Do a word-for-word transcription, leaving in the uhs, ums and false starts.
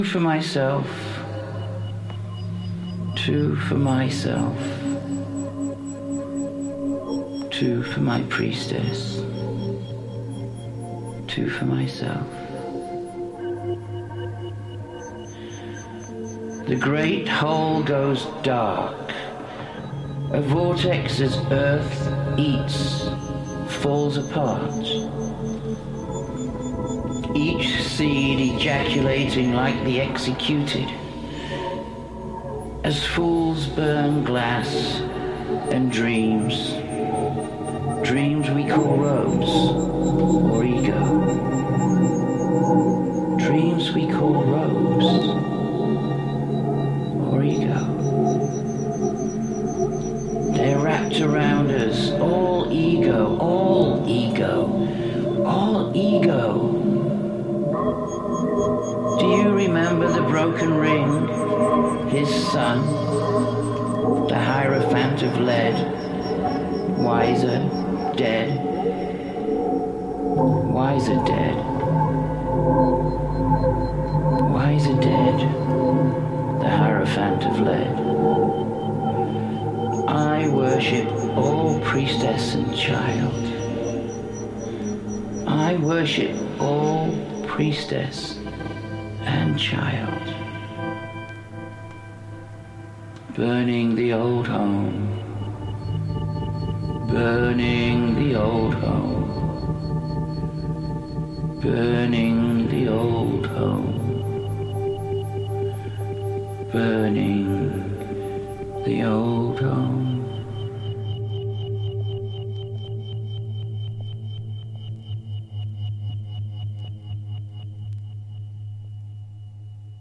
For myself, two for myself, two for my priestess, two for myself. The great whole goes dark, a vortex as earth eats, falls apart. Each seed ejaculating like the executed, as fools burn glass and dreams, dreams we call robes or ego, dreams we call robes or ego. They're wrapped around us, all ego, all ego, all ego. Do you remember the broken ring, his son, the Hierophant of lead, wiser, dead, wiser, dead, wiser, dead, the Hierophant of lead? I worship all priestess and child. I worship all priestess and child. Burning the old home, burning the old home, burning the old home, burning the old home.